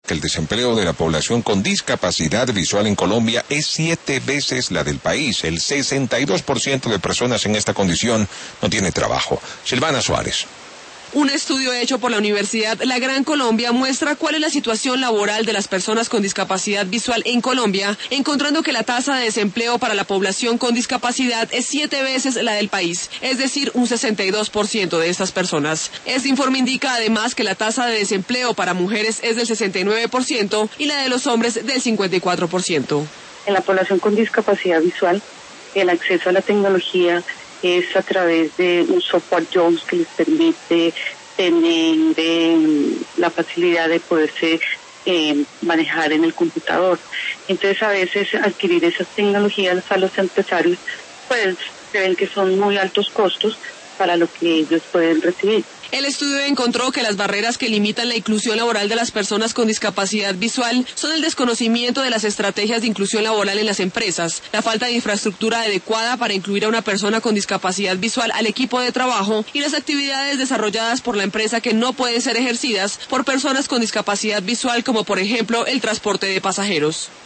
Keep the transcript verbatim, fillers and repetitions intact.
que el desempleo de la población con discapacidad visual en Colombia es siete veces la del país. El sesenta y dos por ciento de personas en esta condición no tiene trabajo. Silvana Suárez. Un estudio hecho por la Universidad La Gran Colombia muestra cuál es la situación laboral de las personas con discapacidad visual en Colombia, encontrando que la tasa de desempleo para la población con discapacidad es siete veces la del país, es decir, un sesenta y dos por ciento de estas personas. Este informe indica además que la tasa de desempleo para mujeres es del sesenta y nueve por ciento y la de los hombres del cincuenta y cuatro por ciento. En la población con discapacidad visual, el acceso a la tecnología es a través de un software Jones que les permite tener eh, la facilidad de poderse eh, manejar en el computador. Entonces a veces adquirir esas tecnologías a los empresarios pues se ven que son muy altos costos para lo que ellos pueden recibir. El estudio encontró que las barreras que limitan la inclusión laboral de las personas con discapacidad visual son el desconocimiento de las estrategias de inclusión laboral en las empresas, la falta de infraestructura adecuada para incluir a una persona con discapacidad visual al equipo de trabajo y las actividades desarrolladas por la empresa que no pueden ser ejercidas por personas con discapacidad visual, como por ejemplo el transporte de pasajeros.